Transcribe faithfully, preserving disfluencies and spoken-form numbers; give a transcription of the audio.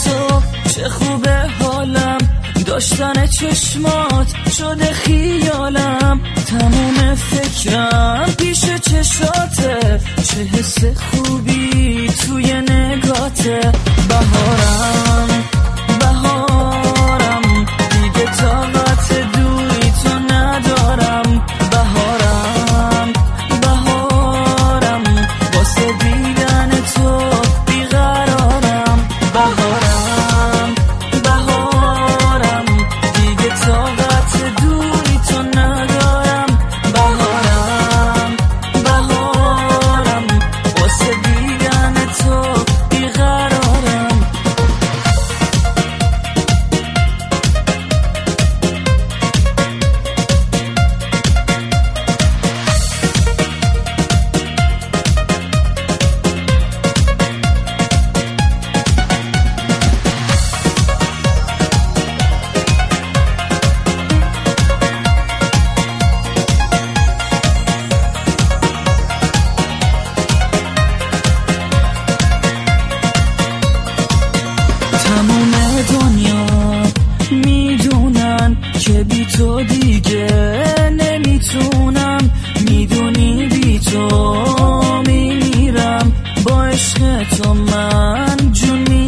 تو چه خوبه حالم، داشتن چشمات شده خیالم، تموم فکرم پیش چشاته، چه حس خوبی توی نگاته. بهارم بهارم دیگه طاقت دوری تو ندارم، بهارم بهارم واسه دیدن تو بیقرارم، بهارم بهارم دیگه طاقت دوری تو ندارم، بهارم بهارم واسه دیدن تو بیقرارم. تموم دنیا میدونن که بی تو دیگه نمیتونم، میدونی بی تو میمیرم، با عشق تو من جون